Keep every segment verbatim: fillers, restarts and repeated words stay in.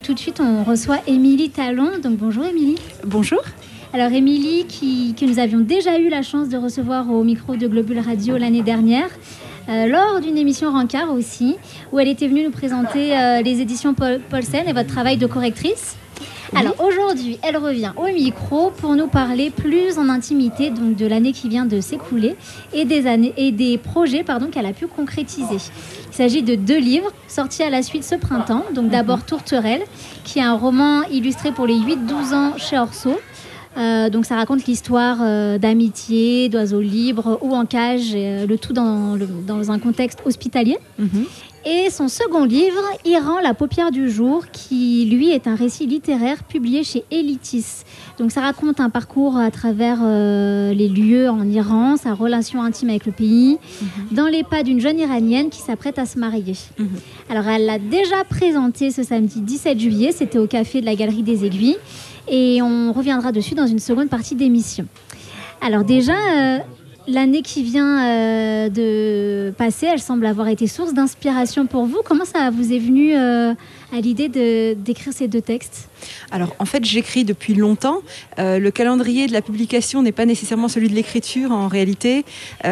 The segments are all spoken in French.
tout de suite, on reçoit Émilie Talon. Donc bonjour Émilie. Bonjour. Alors Émilie, qui, que nous avions déjà eu la chance de recevoir au micro de Globule Radio l'année dernière, euh, lors d'une émission Rencard aussi, où elle était venue nous présenter euh, les éditions Paul, Paulsen et votre travail de correctrice. Oui. Alors aujourd'hui, elle revient au micro pour nous parler plus en intimité donc de l'année qui vient de s'écouler et des, années, et des projets pardon, qu'elle a pu concrétiser. Il s'agit de deux livres sortis à la suite ce printemps. Donc d'abord Tourterelle, qui est un roman illustré pour les huit douze ans chez Orso. Euh, donc ça raconte l'histoire euh, d'amitié, d'oiseaux libres ou en cage, euh, le tout dans, le, dans un contexte hospitalier. Mm-hmm. Et son second livre, Iran, la paupière du jour, qui lui est un récit littéraire publié chez Elitis. Donc ça raconte un parcours à travers euh, les lieux en Iran, sa relation intime avec le pays, mm-hmm. dans les pas d'une jeune Iranienne qui s'apprête à se marier. Mm-hmm. Alors elle l'a déjà présenté ce samedi dix-sept juillet, c'était au café de la Galerie des Aiguilles. Et on reviendra dessus dans une seconde partie d'émission. Alors déjà, euh, l'année qui vient euh, de passer, elle semble avoir été source d'inspiration pour vous. Comment ça vous est venu euh, à l'idée de, d'écrire ces deux textes ? Alors, en fait, j'écris depuis longtemps. Euh, le calendrier de la publication n'est pas nécessairement celui de l'écriture, en réalité.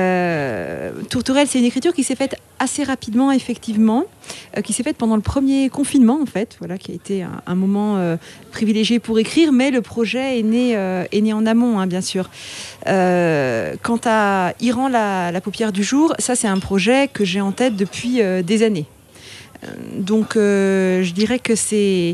Euh, Tourterelle, c'est une écriture qui s'est faite assez rapidement, effectivement, euh, qui s'est faite pendant le premier confinement, en fait, voilà, qui a été un, un moment euh, privilégié pour écrire, mais le projet est né, euh, est né en amont, hein, bien sûr. Euh, quant à Iran, la, la paupière du jour, ça, c'est un projet que j'ai en tête depuis euh, des années. Euh, donc, euh, je dirais que c'est...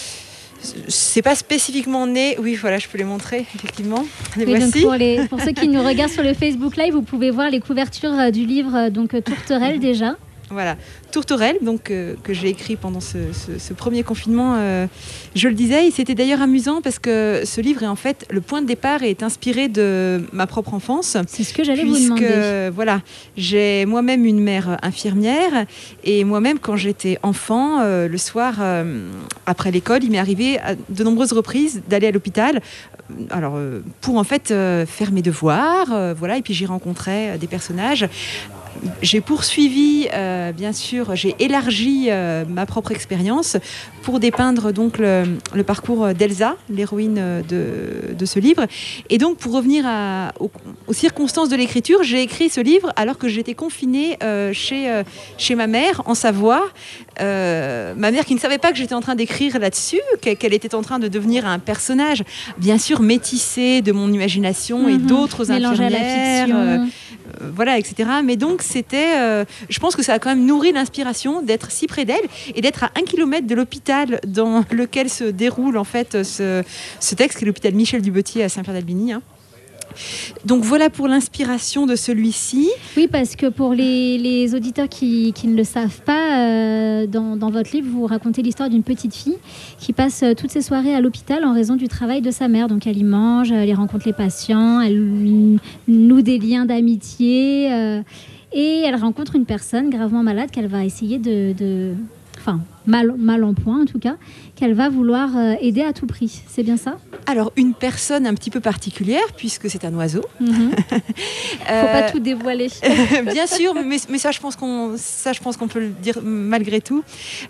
C'est pas spécifiquement né. Oui, voilà, je peux les montrer, effectivement. Les oui, voici. Donc pour, les, pour ceux qui nous regardent sur le Facebook Live, vous pouvez voir les couvertures du livre donc Tourterelle déjà. Voilà, Tourterelle, donc, euh, que j'ai écrit pendant ce, ce, ce premier confinement. Euh, je le disais, et c'était d'ailleurs amusant parce que ce livre est en fait, le point de départ est inspiré de ma propre enfance. C'est ce que j'allais puisque, vous demander. Voilà, j'ai moi-même une mère infirmière et moi-même, quand j'étais enfant, euh, le soir, euh, après l'école, il m'est arrivé à de nombreuses reprises d'aller à l'hôpital. Alors, euh, pour en fait euh, faire mes devoirs, euh, voilà, et puis j'y rencontrais euh, des personnages. J'ai poursuivi, euh, bien sûr, j'ai élargi euh, ma propre expérience pour dépeindre donc le, le parcours d'Elsa, l'héroïne de, de ce livre. Et donc, pour revenir à, aux, aux circonstances de l'écriture, j'ai écrit ce livre alors que j'étais confinée euh, chez, euh, chez ma mère en Savoie. Euh, ma mère qui ne savait pas que j'étais en train d'écrire là-dessus, qu'elle était en train de devenir un personnage, bien sûr, métissé de mon imagination mmh, et d'autres infirmières. Euh, euh, voilà, et cetera. Mais donc, c'était... Euh, je pense que ça a quand même nourri l'inspiration d'être si près d'elle et d'être à un kilomètre de l'hôpital dans lequel se déroule, en fait, ce, ce texte, qui est l'hôpital Michel Dubetier à Saint-Pierre-d'Albigny, hein. Donc voilà pour l'inspiration de celui-ci. Oui, parce que pour les, les auditeurs qui, qui ne le savent pas, euh, dans, dans votre livre, vous racontez l'histoire d'une petite fille qui passe euh, toutes ses soirées à l'hôpital en raison du travail de sa mère. Donc elle y mange, elle y rencontre les patients, elle noue des liens d'amitié euh, et elle rencontre une personne gravement malade qu'elle va essayer de... de... Enfin, mal, mal en point en tout cas, qu'elle va vouloir euh, aider à tout prix. C'est bien ça ? Alors, une personne un petit peu particulière, puisque c'est un oiseau. Il ne mm-hmm. euh, faut pas tout dévoiler. Bien sûr, mais, mais ça, je pense qu'on, ça, je pense qu'on peut le dire malgré tout.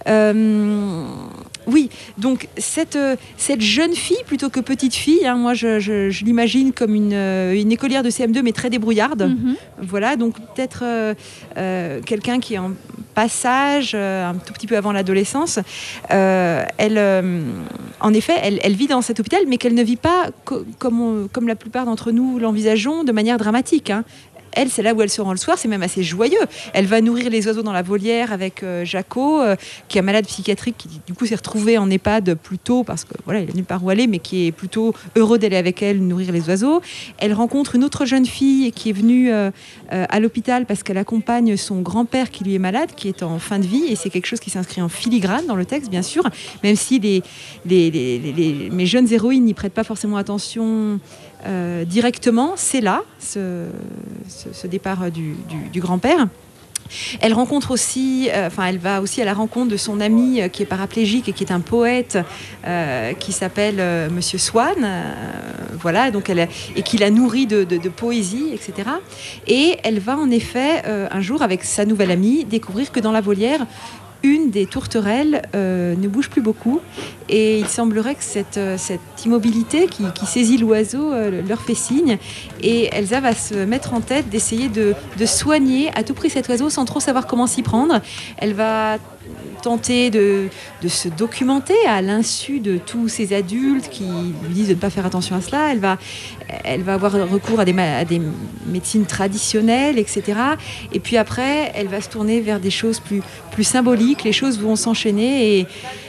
Euh, oui, donc cette, cette jeune fille, plutôt que petite fille, hein, moi je, je, je l'imagine comme une, une écolière de C M deux, mais très débrouillarde. Mm-hmm. Voilà, donc peut-être euh, euh, quelqu'un qui est en passage, euh, un tout petit peu avant l'adolescence. Euh, elle, euh, en effet, elle, elle vit dans cet hôpital, mais qu'elle ne vit pas co- comme, on, comme la plupart d'entre nous l'envisageons, de manière dramatique, hein. Elle, c'est là où elle se rend le soir, c'est même assez joyeux. Elle va nourrir les oiseaux dans la volière avec euh, Jaco, euh, qui est un malade psychiatrique, qui du coup s'est retrouvé en EHPAD plus tôt, parce que voilà, il n'a nulle part où aller, mais qui est plutôt heureux d'aller avec elle nourrir les oiseaux. Elle rencontre une autre jeune fille qui est venue euh, euh, à l'hôpital parce qu'elle accompagne son grand-père qui lui est malade, qui est en fin de vie, et c'est quelque chose qui s'inscrit en filigrane dans le texte, bien sûr, même si les, les, les, les, les, mes jeunes héroïnes n'y prêtent pas forcément attention Euh, directement, c'est là, ce, ce, ce départ du, du, du grand-père. Elle rencontre aussi, euh, enfin, elle va aussi à la rencontre de son ami euh, qui est paraplégique et qui est un poète euh, qui s'appelle euh, Monsieur Swann, euh, voilà, donc elle et qui la nourrit de, de, de poésie, et cetera. Et elle va en effet euh, un jour avec sa nouvelle amie découvrir que dans la volière une des tourterelles euh, ne bouge plus beaucoup et il semblerait que cette, cette immobilité qui, qui saisit l'oiseau euh, leur fait signe et Elsa va se mettre en tête d'essayer de, de soigner à tout prix cet oiseau sans trop savoir comment s'y prendre. Elle va tenter de, de se documenter à l'insu de tous ces adultes qui lui disent de ne pas faire attention à cela. Elle va, elle va avoir recours à des, à des médecines traditionnelles, et cetera. Et puis après, elle va se tourner vers des choses plus, plus symboliques. Les choses vont s'enchaîner et,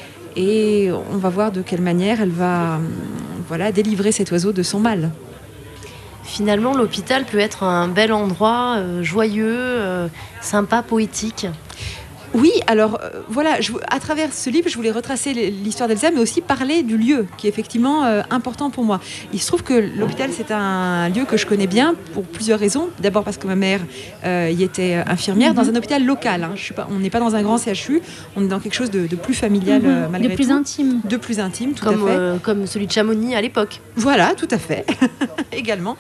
et on va voir de quelle manière elle va voilà, délivrer cet oiseau de son mal. Finalement, l'hôpital peut être un bel endroit, euh, joyeux, euh, sympa, poétique. Oui, alors euh, voilà, je, à travers ce livre, je voulais retracer l'histoire d'Elsa, mais aussi parler du lieu, qui est effectivement euh, important pour moi. Il se trouve que l'hôpital, c'est un lieu que je connais bien pour plusieurs raisons. D'abord parce que ma mère euh, y était infirmière, mm-hmm. dans un hôpital local. Hein. Je suis pas, on n'est pas dans un grand C H U, on est dans quelque chose de, de plus familial, mm-hmm. euh, malgré tout. De plus tout. intime. De plus intime, tout comme, à fait. Euh, comme celui de Chamonix à l'époque. Voilà, tout à fait. Également.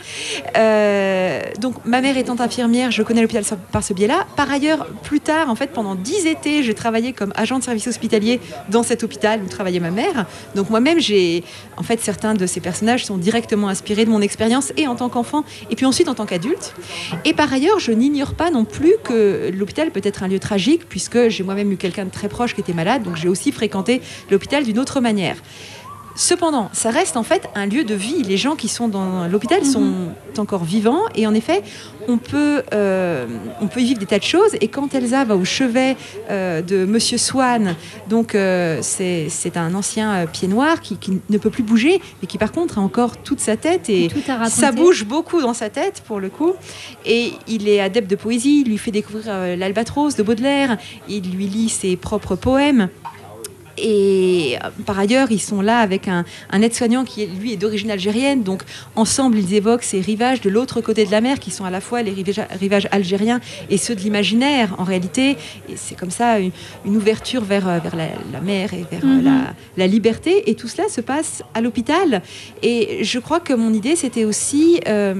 Euh, donc, ma mère étant infirmière, je connais l'hôpital par ce biais-là. Par ailleurs, plus tard, en fait, pendant dix été, j'ai travaillé comme agent de service hospitalier dans cet hôpital où travaillait ma mère. Donc moi-même, j'ai, en fait, certains de ces personnages sont directement inspirés de mon expérience et en tant qu'enfant et puis ensuite en tant qu'adulte. Et par ailleurs, je n'ignore pas non plus que l'hôpital peut être un lieu tragique puisque j'ai moi-même eu quelqu'un de très proche qui était malade, donc j'ai aussi fréquenté l'hôpital d'une autre manière. Cependant, ça reste en fait un lieu de vie. Les gens qui sont dans l'hôpital sont mmh. encore vivants et en effet, on peut, euh, on peut y vivre des tas de choses. Et quand Elsa va au chevet euh, de Monsieur Swann, donc euh, c'est, c'est un ancien euh, pied noir qui, qui ne peut plus bouger, mais qui par contre a encore toute sa tête et ça bouge beaucoup dans sa tête pour le coup. Et il est adepte de poésie, il lui fait découvrir euh, l'Albatros de Baudelaire, il lui lit ses propres poèmes. Et par ailleurs, ils sont là avec un, un aide-soignant qui, lui, est d'origine algérienne. Donc, ensemble, ils évoquent ces rivages de l'autre côté de la mer, qui sont à la fois les rivages, rivages algériens et ceux de l'imaginaire, en réalité. Et c'est comme ça une, une ouverture vers, vers la, la mer et vers mm-hmm. la, la liberté. Et tout cela se passe à l'hôpital. Et je crois que mon idée, c'était aussi euh,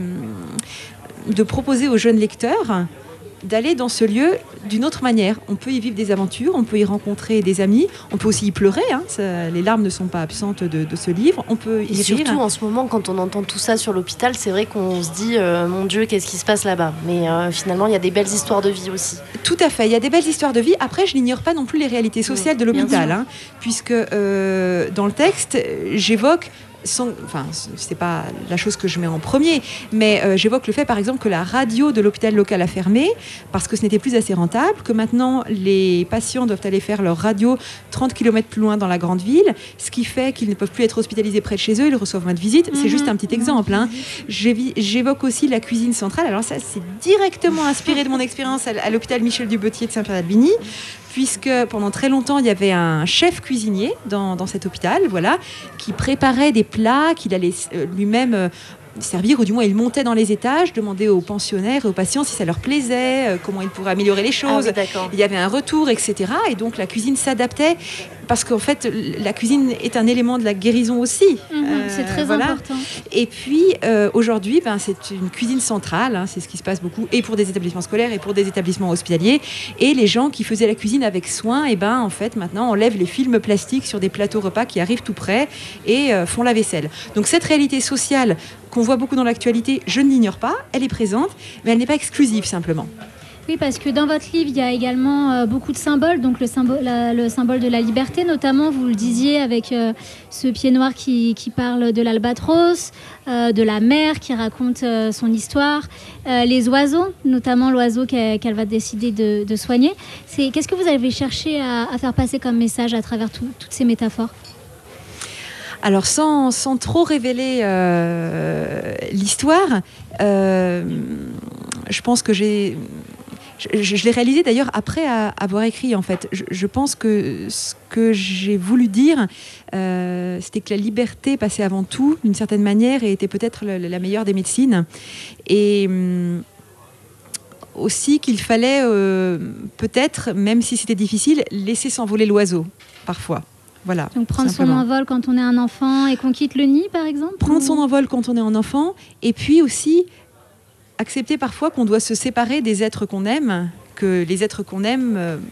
de proposer aux jeunes lecteurs d'aller dans ce lieu d'une autre manière. On peut y vivre des aventures, on peut y rencontrer des amis, on peut aussi y pleurer, hein, ça, les larmes ne sont pas absentes de, de ce livre, on peut y Et rire. surtout en ce moment, quand on entend tout ça sur l'hôpital, c'est vrai qu'on se dit euh, mon Dieu, qu'est-ce qui se passe là-bas, mais euh, finalement il y a des belles histoires de vie aussi. Tout à fait, il y a des belles histoires de vie. Après, je n'ignore pas non plus les réalités sociales oui, de l'hôpital, hein, puisque euh, dans le texte, j'évoque Sans, enfin, c'est pas la chose que je mets en premier, mais euh, j'évoque le fait, par exemple, que la radio de l'hôpital local a fermé parce que ce n'était plus assez rentable, que maintenant les patients doivent aller faire leur radio trente kilomètres plus loin dans la grande ville, ce qui fait qu'ils ne peuvent plus être hospitalisés près de chez eux, ils reçoivent moins de visites. Mm-hmm. C'est juste un petit exemple. Hein. J'évoque aussi la cuisine centrale. Alors ça, c'est directement inspiré de mon expérience à l'hôpital Michel Dubetier de Saint-Pierre-d'Albigny, puisque pendant très longtemps, il y avait un chef cuisinier dans, dans cet hôpital, voilà, qui préparait des plats qu'il allait euh, lui-même euh, servir, ou du moins il montait dans les étages, demandait aux pensionnaires et aux patients si ça leur plaisait, euh, comment ils pourraient améliorer les choses. Ah oui, il y avait un retour, et cetera. Et donc la cuisine s'adaptait, parce qu'en fait, la cuisine est un élément de la guérison aussi. Mmh, euh, c'est très voilà. important. Et puis, euh, aujourd'hui, ben, c'est une cuisine centrale, hein, c'est ce qui se passe beaucoup, et pour des établissements scolaires, et pour des établissements hospitaliers. Et les gens qui faisaient la cuisine avec soin, et ben, en fait, maintenant, enlèvent les films plastiques sur des plateaux repas qui arrivent tout près et euh, font la vaisselle. Donc, cette réalité sociale qu'on voit beaucoup dans l'actualité, je ne l'ignore pas, elle est présente, mais elle n'est pas exclusive, simplement. Oui, parce que dans votre livre, il y a également euh, beaucoup de symboles, donc le symbole, la, le symbole de la liberté, notamment, vous le disiez, avec euh, ce pied noir qui, qui parle de l'albatros, euh, de la mer qui raconte euh, son histoire, euh, les oiseaux, notamment l'oiseau qu'elle, qu'elle va décider de, de soigner. C'est, qu'est-ce que vous avez cherché à, à faire passer comme message à travers tout, toutes ces métaphores ? Alors, sans, sans trop révéler euh, l'histoire, euh, je pense que j'ai... Je, je, je l'ai réalisé d'ailleurs après à, avoir écrit, en fait. Je, je pense que ce que j'ai voulu dire, euh, c'était que la liberté passait avant tout, d'une certaine manière, et était peut-être la, la meilleure des médecines. Et hum, aussi qu'il fallait, euh, peut-être, même si c'était difficile, laisser s'envoler l'oiseau, parfois. Voilà, donc prendre simplement. son envol quand on est un enfant et qu'on quitte le nid, par exemple ? Prendre son envol quand on est un enfant, et puis aussi accepter parfois qu'on doit se séparer des êtres qu'on aime, que les êtres qu'on aime euh,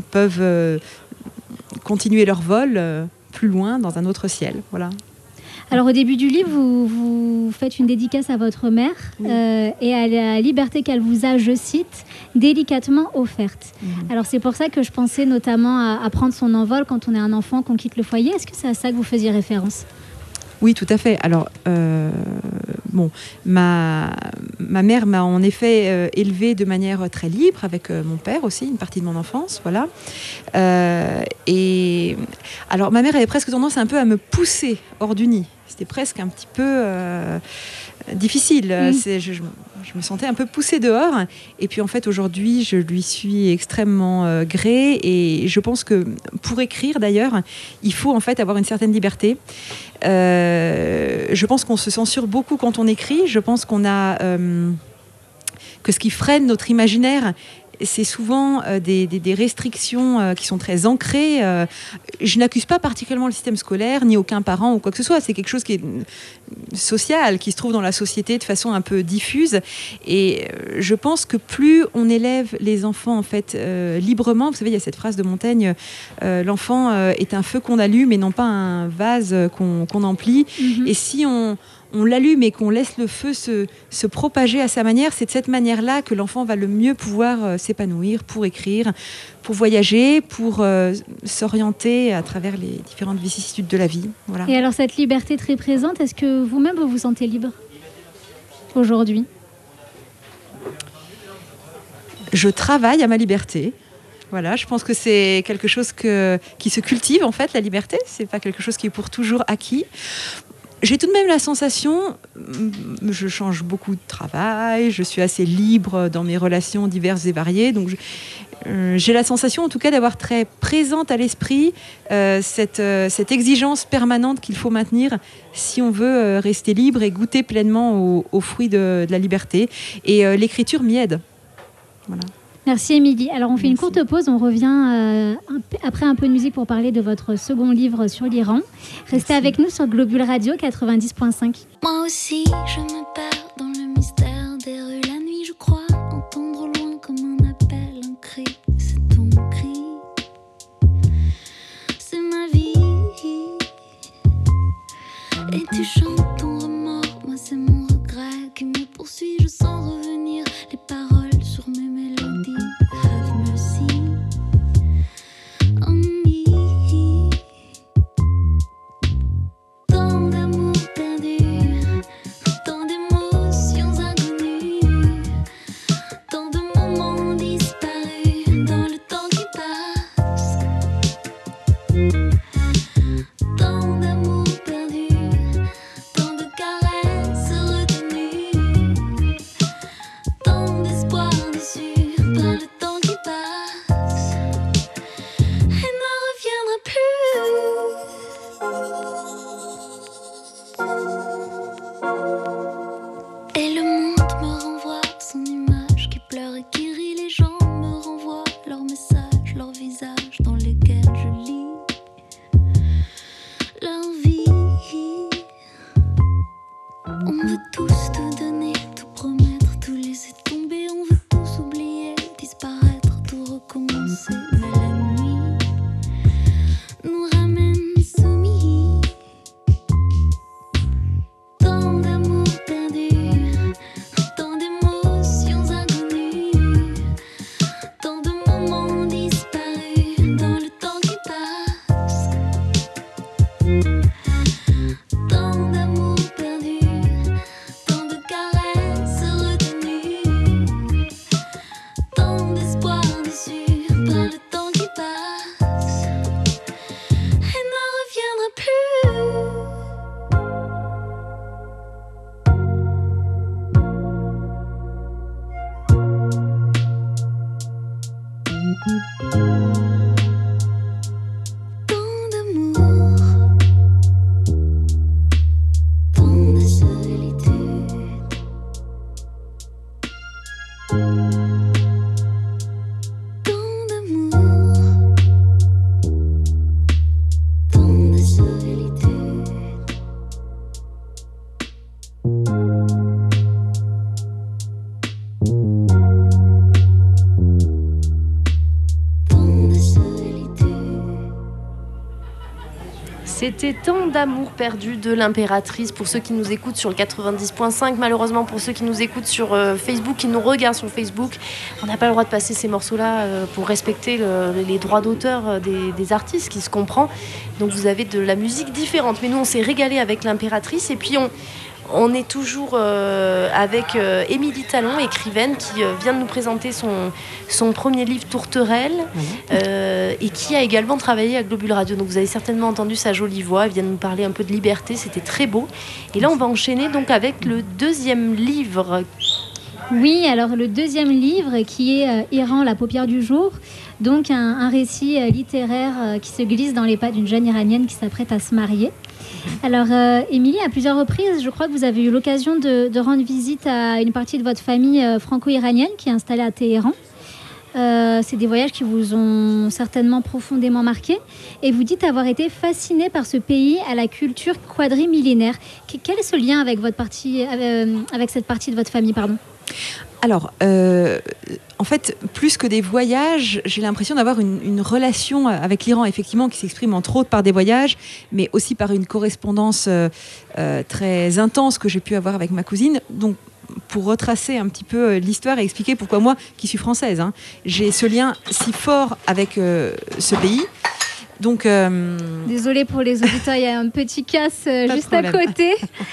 peuvent euh, continuer leur vol euh, plus loin dans un autre ciel. Voilà. Alors au début du livre, vous, vous faites une dédicace à votre mère oui. euh, et à la liberté qu'elle vous a, je cite, délicatement offerte. Mmh. Alors c'est pour ça que je pensais notamment à, à prendre son envol quand on est un enfant, qu'on quitte le foyer. Est-ce que c'est à ça que vous faisiez référence ? Oui, tout à fait. Alors, euh, bon, ma, ma mère m'a en effet euh, élevée de manière très libre, avec euh, mon père aussi, une partie de mon enfance, voilà. Euh, et alors, ma mère avait presque tendance un peu à me pousser hors du nid. C'était presque un petit peu euh, difficile. Mmh. C'est, je, je me sentais un peu poussée dehors. Et puis en fait, aujourd'hui, je lui suis extrêmement euh, gré. Et je pense que pour écrire, d'ailleurs, il faut en fait avoir une certaine liberté. Euh, je pense qu'on se censure beaucoup quand on écrit. Je pense qu'on a euh, que ce qui freine notre imaginaire, c'est souvent euh, des, des, des restrictions euh, qui sont très ancrées. Euh, je n'accuse pas particulièrement le système scolaire, ni aucun parent ou quoi que ce soit. C'est quelque chose qui est social, qui se trouve dans la société de façon un peu diffuse. Et euh, je pense que plus on élève les enfants en fait euh, librement, vous savez, il y a cette phrase de Montaigne, euh, l'enfant euh, est un feu qu'on allume et non pas un vase qu'on, qu'on emplit. Mm-hmm. Et si on on l'allume et qu'on laisse le feu se, se propager à sa manière, c'est de cette manière-là que l'enfant va le mieux pouvoir euh, s'épanouir pour écrire, pour voyager, pour euh, s'orienter à travers les différentes vicissitudes de la vie. Voilà. Et alors cette liberté très présente, est-ce que vous-même vous vous sentez libre aujourd'hui ? Je travaille à ma liberté. Voilà, je pense que c'est quelque chose que, qui se cultive en fait, la liberté. C'est pas quelque chose qui est pour toujours acquis. J'ai tout de même la sensation, je change beaucoup de travail, je suis assez libre dans mes relations diverses et variées, donc je, euh, j'ai la sensation en tout cas d'avoir très présente à l'esprit euh, cette, euh, cette exigence permanente qu'il faut maintenir si on veut euh, rester libre et goûter pleinement aux, aux fruits de, de la liberté. Et euh, l'écriture m'y aide. Voilà. Merci Émilie. Alors on fait Merci. Une courte pause, on revient euh, un p- après un peu de musique pour parler de votre second livre sur l'Iran. Restez Merci. Avec nous sur Globule Radio quatre-vingt-dix point cinq. Moi aussi je me perds dans le mystère des rues la nuit, je crois entendre au loin comme un appel, un cri, c'est ton cri, c'est ma vie. Et tu chantes ton remords, moi c'est mon regret qui me poursuit, je sens revenir les paroles sur mes mélodies. Have mercy on me. Tant d'amour perdu, tant d'émotions inconnues, tant de moments disparus dans le temps qui passe. Tant d'amour perdu, tant de caresses retenues, tant d'espoir déçu par le temps qui passe et ne reviendra plus. Et le monde me renvoie son image qui pleure et qui rit. Les gens me renvoient leurs messages, leurs visages dans lesquels je lis leur vie. On veut tous tout donner, tout promettre, tout laisser tomber. On veut tous oublier, disparaître, tout recommencer. Mais la nuit nous ramène soumis. Tant d'amour perdu, tant d'émotions inconnues, tant de moments disparus dans le temps qui passe. Tant d'amour perdu, tant de C'était tant d'amour perdu de l'impératrice pour ceux qui nous écoutent sur le quatre-vingt-dix point cinq. Malheureusement, pour ceux qui nous écoutent sur euh, Facebook, qui nous regardent sur Facebook, on n'a pas le droit de passer ces morceaux-là euh, pour respecter le, les droits d'auteur des, des artistes, qui se comprend. Donc vous avez de la musique différente. Mais nous, on s'est régalé avec l'impératrice et puis on... On est toujours euh, avec euh, Émilie Talon, écrivaine, qui euh, vient de nous présenter son, son premier livre Tourterelle euh, et qui a également travaillé à Globule Radio. Donc vous avez certainement entendu sa jolie voix. Elle vient de nous parler un peu de liberté, c'était très beau. Et là, on va enchaîner donc avec le deuxième livre. Oui, alors le deuxième livre qui est euh, Iran, la paupière du jour. Donc un, un récit euh, littéraire euh, qui se glisse dans les pas d'une jeune iranienne qui s'apprête à se marier. Alors, euh, Émilie, à plusieurs reprises, je crois que vous avez eu l'occasion de, de rendre visite à une partie de votre famille euh, franco-iranienne qui est installée à Téhéran. Euh, c'est des voyages qui vous ont certainement profondément marqué. Et vous dites avoir été fascinée par ce pays à la culture quadrimillénaire. Quel est ce lien avec, votre partie, euh, avec cette partie de votre famille, pardon ? Alors, euh, en fait, plus que des voyages, j'ai l'impression d'avoir une, une relation avec l'Iran, effectivement, qui s'exprime entre autres par des voyages, mais aussi par une correspondance euh, euh, très intense que j'ai pu avoir avec ma cousine. Donc, pour retracer un petit peu l'histoire et expliquer pourquoi moi, qui suis française, hein, j'ai ce lien si fort avec euh, ce pays. Donc, euh... Désolée pour les auditeurs, il y a un petit casse euh, juste à côté.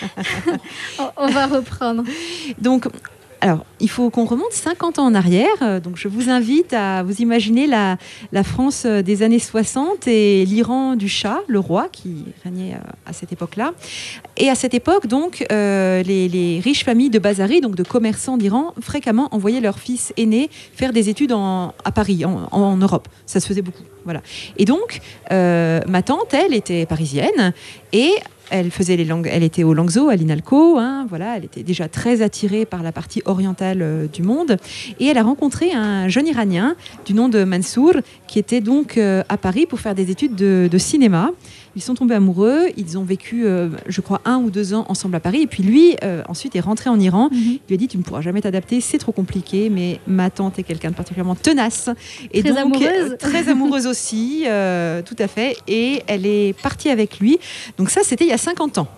on, on va reprendre. Donc, alors, il faut qu'on remonte cinquante ans en arrière. Donc, je vous invite à vous imaginer la, la France des années soixante et l'Iran du Shah, le roi, qui régnait à cette époque-là. Et à cette époque, donc, euh, les, les riches familles de Bazari, donc de commerçants d'Iran, fréquemment envoyaient leurs fils aînés faire des études en, à Paris, en, en Europe. Ça se faisait beaucoup. Voilà. Et donc, euh, ma tante, elle, était parisienne et elle faisait les langues, elle était au Langso, à l'INALCO, hein, voilà, elle était déjà très attirée par la partie orientale euh, du monde. Et elle a rencontré un jeune Iranien du nom de Mansour, qui était donc euh, à Paris pour faire des études de, de cinéma. Ils sont tombés amoureux, ils ont vécu, euh, je crois, un ou deux ans ensemble à Paris. Et puis lui, euh, ensuite, est rentré en Iran. Mm-hmm. Il lui a dit, tu ne pourras jamais t'adapter, c'est trop compliqué. Mais ma tante est quelqu'un de particulièrement tenace. Et très donc, amoureuse. Euh, très amoureuse aussi, euh, tout à fait. Et elle est partie avec lui. Donc ça, c'était il y a cinquante ans.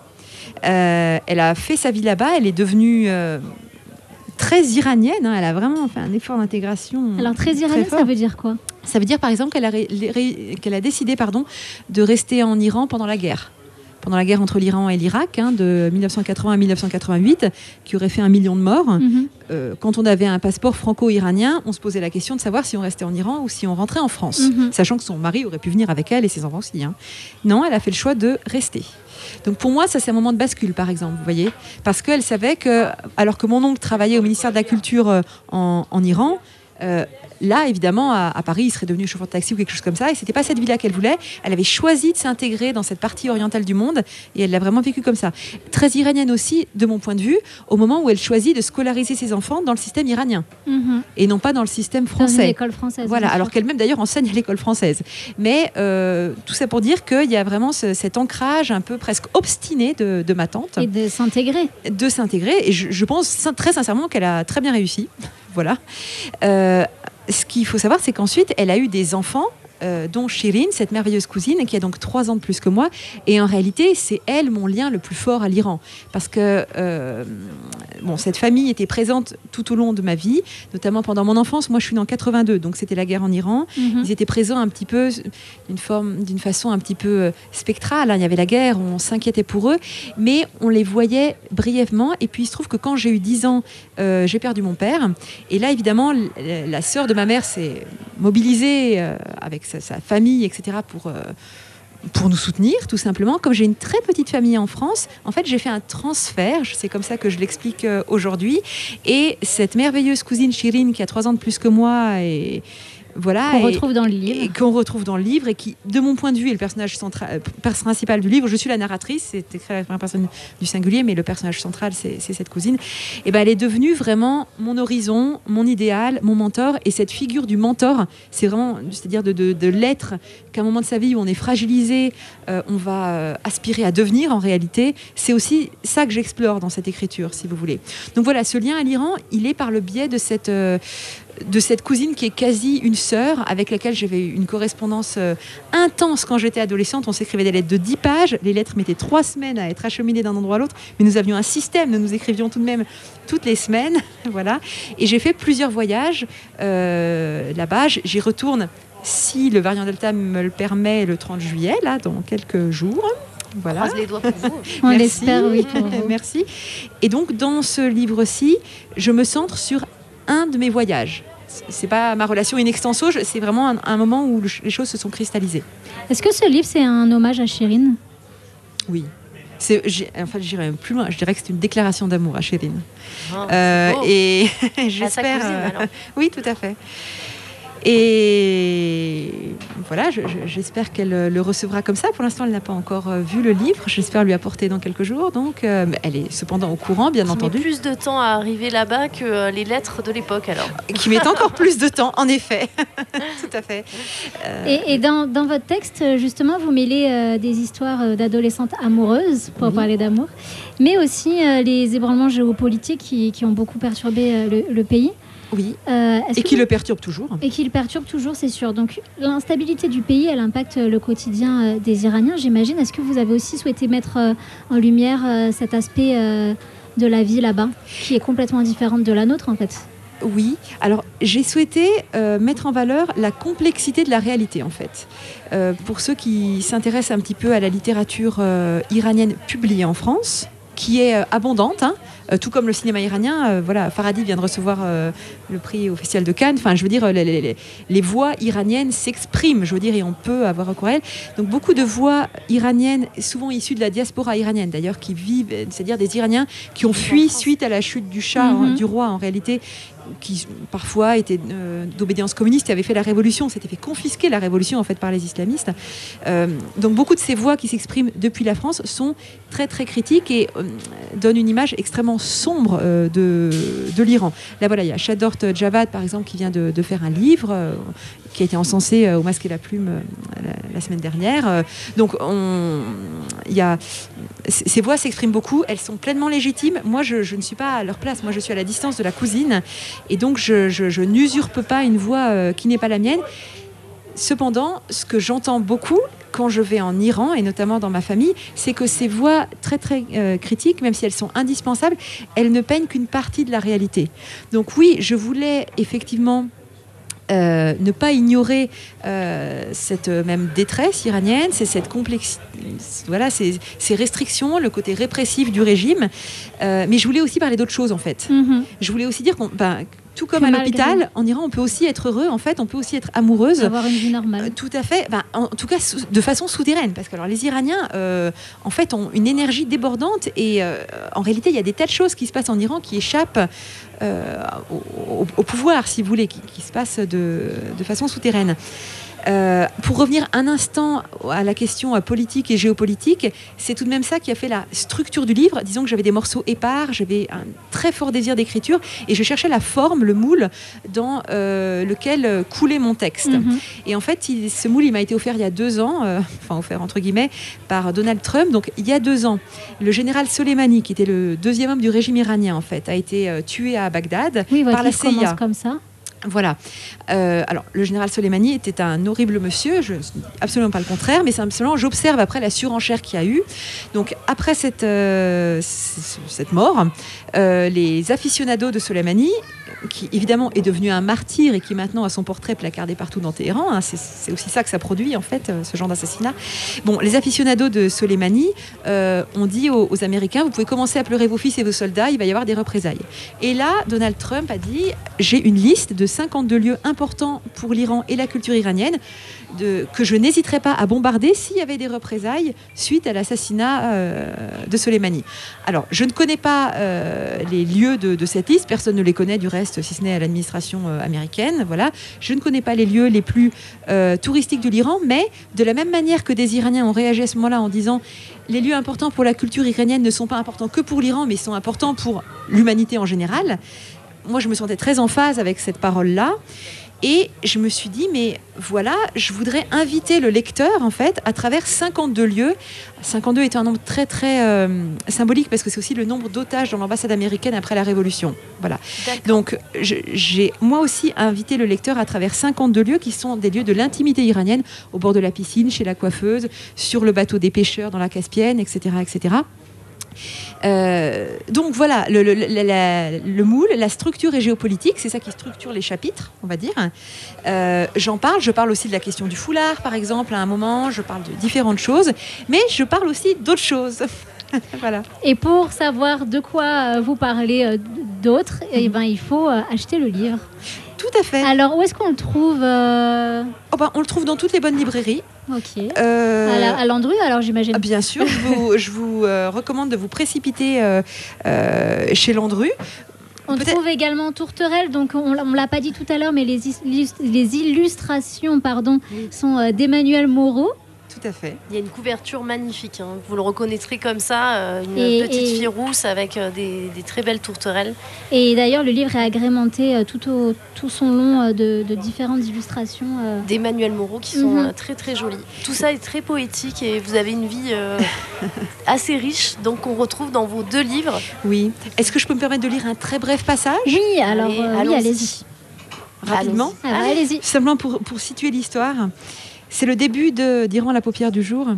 Euh, elle a fait sa vie là-bas, elle est devenue... Euh, très iranienne, hein, elle a vraiment fait un effort d'intégration. Alors très iranienne, très ça veut dire quoi ? Ça veut dire par exemple qu'elle a, ré, ré, qu'elle a décidé pardon, de rester en Iran pendant la guerre. Pendant la guerre entre l'Iran et l'Irak, hein, de mille neuf cent quatre-vingts à mille neuf cent quatre-vingt-huit, qui aurait fait un million de morts. Mm-hmm. Euh, quand on avait un passeport franco-iranien, on se posait la question de savoir si on restait en Iran ou si on rentrait en France, mm-hmm. sachant que son mari aurait pu venir avec elle et ses enfants aussi. Hein. Non, elle a fait le choix de rester. Donc pour moi, ça c'est un moment de bascule, par exemple, vous voyez, parce qu'elle savait que, alors que mon oncle travaillait au ministère de la Culture euh, en, en Iran, euh, là, évidemment, à, à Paris, il serait devenu chauffeur de taxi ou quelque chose comme ça, et c'était pas cette vie-là qu'elle voulait. Elle avait choisi de s'intégrer dans cette partie orientale du monde, et elle l'a vraiment vécu comme ça. Très iranienne aussi, de mon point de vue, au moment où elle choisit de scolariser ses enfants dans le système iranien, mm-hmm. et non pas dans le système français. Dans l'école française. Voilà, alors qu'elle-même d'ailleurs enseigne à l'école française. Mais euh, tout ça pour dire qu'il y a vraiment ce, cet ancrage un peu presque obstiné de, de ma tante. Et de s'intégrer. De s'intégrer, et je, je pense très sincèrement qu'elle a très bien réussi. Voilà. Euh, ce qu'il faut savoir, c'est qu'ensuite, elle a eu des enfants, euh, dont Shirin, cette merveilleuse cousine, qui a donc trois ans de plus que moi. Et en réalité, c'est elle mon lien le plus fort à l'Iran. Parce que euh, bon, cette famille était présente tout au long de ma vie, notamment pendant mon enfance. Moi, je suis née en quatre-vingt-deux, donc c'était la guerre en Iran. Mm-hmm. Ils étaient présents un petit peu, d'une, forme, d'une façon un petit peu spectrale. Hein. Il y avait la guerre, on s'inquiétait pour eux, mais on les voyait brièvement. Et puis, il se trouve que quand j'ai eu dix ans, euh, j'ai perdu mon père. Et là, évidemment, la sœur de ma mère s'est mobilisée euh, avec sa, sa famille, et cetera, pour... Euh, pour nous soutenir, tout simplement. Comme j'ai une très petite famille en France, en fait, j'ai fait un transfert, c'est comme ça que je l'explique euh, aujourd'hui, et cette merveilleuse cousine Shirin, qui a trois ans de plus que moi, et voilà, qu'on et, retrouve dans le livre. Et qu'on retrouve dans le livre, et qui, de mon point de vue, est le personnage central, principal du livre. Je suis la narratrice, c'est écrit à la première personne du singulier, mais le personnage central, c'est, c'est cette cousine. Et ben, elle est devenue vraiment mon horizon, mon idéal, mon mentor, et cette figure du mentor, c'est vraiment, c'est-à-dire de, de, de l'être qu'à un moment de sa vie où on est fragilisé, euh, on va euh, aspirer à devenir en réalité. C'est aussi ça que j'explore dans cette écriture, si vous voulez. Donc voilà, ce lien à l'Iran, il est par le biais de cette... Euh, de cette cousine qui est quasi une sœur, avec laquelle j'avais eu une correspondance euh, intense quand j'étais adolescente. On s'écrivait des lettres de dix pages. Les lettres mettaient trois semaines à être acheminées d'un endroit à l'autre, mais nous avions un système, nous nous écrivions tout de même toutes les semaines. Voilà. Et j'ai fait plusieurs voyages euh, là-bas. J'y retourne, si le variant Delta me le permet, le trente juillet, là, dans quelques jours. Voilà. Croise les doigts pour vous. On Merci. l'espère, oui, pour vous. Merci. Et donc, dans ce livre-ci, je me centre sur un de mes voyages. C'est pas ma relation in extenso, je- c'est vraiment un, un moment où le- les choses se sont cristallisées. Est-ce que ce livre, c'est un hommage à Chérine? Oui. C'est, j'ai- enfin, j'irais même plus loin. Je dirais que c'est une déclaration d'amour à Chérine. Ah, Euh, c'est beau. et À sa j'espère. cousine, euh, alors. oui, tout à fait. Et voilà, je- je- j'espère qu'elle euh, le recevra comme ça. Pour l'instant, elle n'a pas encore euh, vu le livre. J'espère lui apporter dans quelques jours. Donc, euh, mais elle est cependant au courant, bien Qui met entendu. plus de temps à arriver là-bas que euh, les lettres de l'époque, alors. Qui met encore plus de temps, en effet. Tout à fait. Euh, Et, et dans, dans votre texte, justement, vous mêlez euh, des histoires euh, d'adolescentes amoureuses, pour Oui. parler d'amour, mais aussi euh, les ébranlements géopolitiques qui, qui ont beaucoup perturbé euh, le, le pays. oui. Euh, est-ce Et que qui vous- le perturbe toujours. Et qui le perturbe toujours, c'est sûr. Donc l'instabilité du pays, elle impacte le quotidien euh, des Iraniens, j'imagine. Est-ce que vous avez aussi souhaité mettre euh, en lumière euh, cet aspect euh, de la vie là-bas, qui est complètement différente de la nôtre, en fait? Oui, alors j'ai souhaité euh, mettre en valeur la complexité de la réalité en fait. Euh, pour ceux qui s'intéressent un petit peu à la littérature euh, iranienne publiée en France, qui est euh, abondante, hein, euh, tout comme le cinéma iranien. Euh, voilà, Farhadi vient de recevoir euh, le prix au Festival de Cannes. Enfin, je veux dire, les, les- les- les voix iraniennes s'expriment, je veux dire, et on peut avoir recours à elles. Donc beaucoup de voix iraniennes, souvent issues de la diaspora iranienne d'ailleurs, qui vivent, c'est-à-dire des Iraniens qui ont fui suite à la chute du Shah, Mhm. hein, du roi en réalité, qui parfois étaient euh, d'obédience communiste et avaient fait la révolution, s'étaient fait confisquer la révolution en fait par les islamistes. Euh, donc beaucoup de ces voix qui s'expriment depuis la France sont très très critiques et euh, donnent une image extrêmement sombre euh, de, de l'Iran. Là voilà, il y a Shadort Javad par exemple qui vient de, de faire un livre euh, qui a été encensé euh, au Masque et la Plume euh, la, la semaine dernière. Euh, donc on, il y a c- ces voix s'expriment beaucoup, elles sont pleinement légitimes. Moi je, je ne suis pas à leur place, moi je suis à la distance de la cousine. Et donc, je, je- je n'usurpe pas une voix euh, qui n'est pas la mienne. Cependant, ce que j'entends beaucoup quand je vais en Iran, et notamment dans ma famille, c'est que ces voix très, très euh, critiques, même si elles sont indispensables, elles ne peignent qu'une partie de la réalité. Donc oui, je voulais effectivement euh, ne pas ignorer euh, cette euh, même détresse iranienne, c'est cette complexité, voilà, ces, ces restrictions, le côté répressif du régime. Euh, mais je voulais aussi parler d'autre chose en fait. Mhm. Je voulais aussi dire qu'on, ben, tout comme Que à malgré- l'hôpital, en Iran, on peut aussi être heureux. En fait, on peut aussi être amoureuse. Avoir une vie Euh, normale. Tout à fait. Ben, en tout cas, sous- de façon souterraine, parce que alors, les Iraniens, euh, en fait, ont une énergie débordante et euh, en réalité, il y a des tas de choses qui se passent en Iran qui échappent euh, au, au- au pouvoir, si vous voulez, qui, qui se passent de, de façon souterraine. Euh, pour revenir un instant à la question euh, politique et géopolitique, c'est tout de même ça qui a fait la structure du livre. Disons que j'avais des morceaux épars, j'avais un très fort désir d'écriture et je cherchais la forme, le moule dans euh, lequel euh, coulait mon texte. Mhm. Et en fait, il- ce moule, il m'a été offert il y a deux ans, euh, enfin offert entre guillemets, par Donald Trump. Donc il y a deux ans, le général Soleimani, qui était le deuxième homme du régime iranien en fait, a été euh, tué à Bagdad Oui, votre par la livre C I A. commence comme ça. Voilà. Euh, alors, le général Soleimani était un horrible monsieur, je ne dis absolument pas le contraire, mais simplement, j'observe après la surenchère qu'il y a eu. Donc, après cette, euh, c- cette mort, euh, les aficionados de Soleimani, qui évidemment est devenu un martyr et qui maintenant a son portrait placardé partout dans Téhéran, hein, c'est, c'est aussi ça que ça produit en fait, euh, ce genre d'assassinat. Bon, les aficionados de Soleimani euh, ont dit aux, aux Américains, vous pouvez commencer à pleurer vos fils et vos soldats, il va y avoir des représailles. Et là, Donald Trump a dit, j'ai une liste de cinquante-deux lieux importants pour l'Iran et la culture iranienne de, que je n'hésiterais pas à bombarder s'il y avait des représailles suite à l'assassinat euh, de Soleimani. Alors, je ne connais pas euh, les lieux de, de cette liste, personne ne les connaît du reste, si ce n'est à l'administration euh, américaine. Voilà. Je ne connais pas les lieux les plus euh, touristiques de l'Iran, mais de la même manière que des Iraniens ont réagi à ce moment-là en disant les lieux importants pour la culture iranienne ne sont pas importants que pour l'Iran, mais sont importants pour l'humanité en général. moi, je me sentais très en phase avec cette parole-là. Et je me suis dit, mais voilà, je voudrais inviter le lecteur, en fait, à travers cinquante-deux lieux. cinquante-deux est un nombre très, très euh, symbolique, parce que c'est aussi le nombre d'otages dans l'ambassade américaine après la Révolution. Voilà. Donc, je, j'ai moi aussi invité le lecteur à travers cinquante-deux lieux, qui sont des lieux de l'intimité iranienne, au bord de la piscine, chez la coiffeuse, sur le bateau des pêcheurs dans la Caspienne, et cetera, et cetera. Euh, donc voilà, le, le, la, la, le moule, la structure est géopolitique, c'est ça qui structure les chapitres, on va dire. Euh, j'en parle, je parle aussi de la question du foulard, par exemple, à un moment, je parle de différentes choses, mais je parle aussi d'autres choses. Voilà. Et pour savoir de quoi vous parlez d'autres, mm-hmm. eh ben, il faut acheter le livre. Tout à fait. Alors, où est-ce qu'on le trouve euh... oh ben, On le trouve dans toutes les bonnes librairies. Ok. Euh... À, la, à Landru, alors j'imagine. Ah, bien sûr, je vous, je vous euh, recommande de vous précipiter euh, euh, chez Landru. On Peut-être... trouve également Tourterelle, donc on ne l'a pas dit tout à l'heure, mais les, is- les illustrations pardon, oui. sont euh, d'Emmanuel Moreau. Tout à fait. Il y a une couverture magnifique, hein. Vous le reconnaîtrez comme ça, euh, une et, petite et... fille rousse avec euh, des, des très belles tourterelles. Et d'ailleurs, le livre est agrémenté euh, tout, au, tout son long euh, de, de différentes illustrations. Euh... D'Emmanuel Moreau qui sont mm-hmm. euh, très très jolies. Tout ça est très poétique et vous avez une vie euh, assez riche, donc on retrouve dans vos deux livres. Oui. Est-ce que je peux me permettre de lire un très bref passage ? Oui, alors allez, euh, oui, allez-y. Rapidement. Allez-y. Alors, allez-y. Simplement pour, pour situer l'histoire. C'est le début de d'Iran la paupière du jour.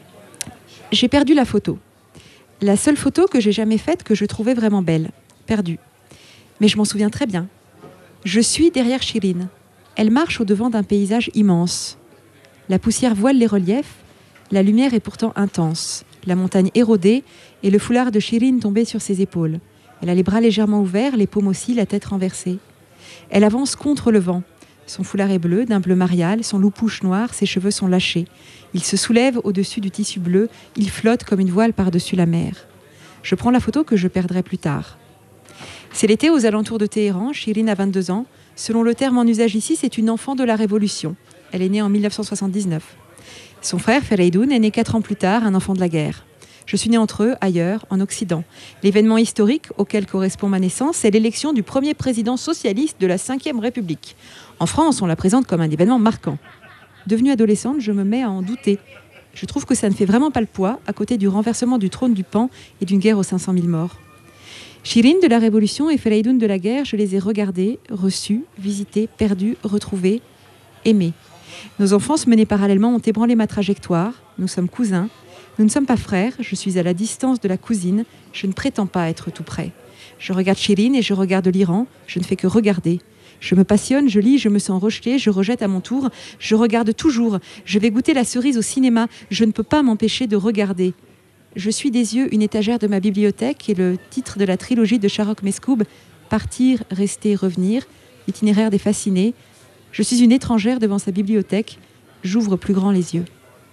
J'ai perdu la photo. La seule photo que j'ai jamais faite que je trouvais vraiment belle. Perdue. Mais je m'en souviens très bien. Je suis derrière Shirin. Elle marche au-devant d'un paysage immense. La poussière voile les reliefs. La lumière est pourtant intense. La montagne érodée et le foulard de Shirin tombé sur ses épaules. Elle a les bras légèrement ouverts, les paumes aussi, la tête renversée. Elle avance contre le vent. Son foulard est bleu, d'un bleu marial, son loup-pouche noir, ses cheveux sont lâchés. Il se soulève au-dessus du tissu bleu, il flotte comme une voile par-dessus la mer. Je prends la photo que je perdrai plus tard. C'est l'été aux alentours de Téhéran, Shirin a vingt-deux ans. Selon le terme en usage ici, c'est une enfant de la Révolution. Elle est née en dix-neuf cent soixante-dix-neuf. Son frère, Fereidoun, est né quatre ans plus tard, un enfant de la guerre. Je suis née entre eux, ailleurs, en Occident. L'événement historique auquel correspond ma naissance, c'est l'élection du premier président socialiste de la cinquième République. En France, on la présente comme un événement marquant. Devenue adolescente, je me mets à en douter. Je trouve que ça ne fait vraiment pas le poids à côté du renversement du trône du Pan et d'une guerre aux cinq cent mille morts. Shirin de la Révolution et Fereidoun de la guerre, je les ai regardés, reçus, visités, perdus, retrouvés, aimés. Nos enfances menées parallèlement ont ébranlé ma trajectoire. Nous sommes cousins. Nous ne sommes pas frères. Je suis à la distance de la cousine. Je ne prétends pas être tout près. Je regarde Shirin et je regarde l'Iran. Je ne fais que regarder. Je me passionne, je lis, je me sens rejetée, je rejette à mon tour. Je regarde toujours. Je vais goûter la cerise au cinéma. Je ne peux pas m'empêcher de regarder. Je suis des yeux une étagère de ma bibliothèque et le titre de la trilogie de Sharok Meskoub, Partir, rester, revenir, l'itinéraire des fascinés. Je suis une étrangère devant sa bibliothèque. J'ouvre plus grand les yeux.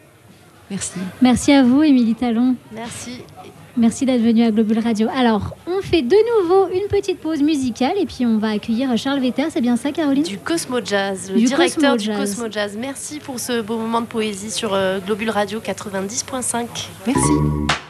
Merci. Merci à vous, Émilie Talon. Merci. Merci d'être venue à Globule Radio. Alors, on fait de nouveau une petite pause musicale et puis on va accueillir Charles Vetter. C'est bien ça, Caroline ? Du Cosmo Jazz, le du directeur Cosmo du Jazz. Cosmo Jazz. Merci pour ce beau moment de poésie sur euh, Globule Radio quatre-vingt-dix point cinq. Merci.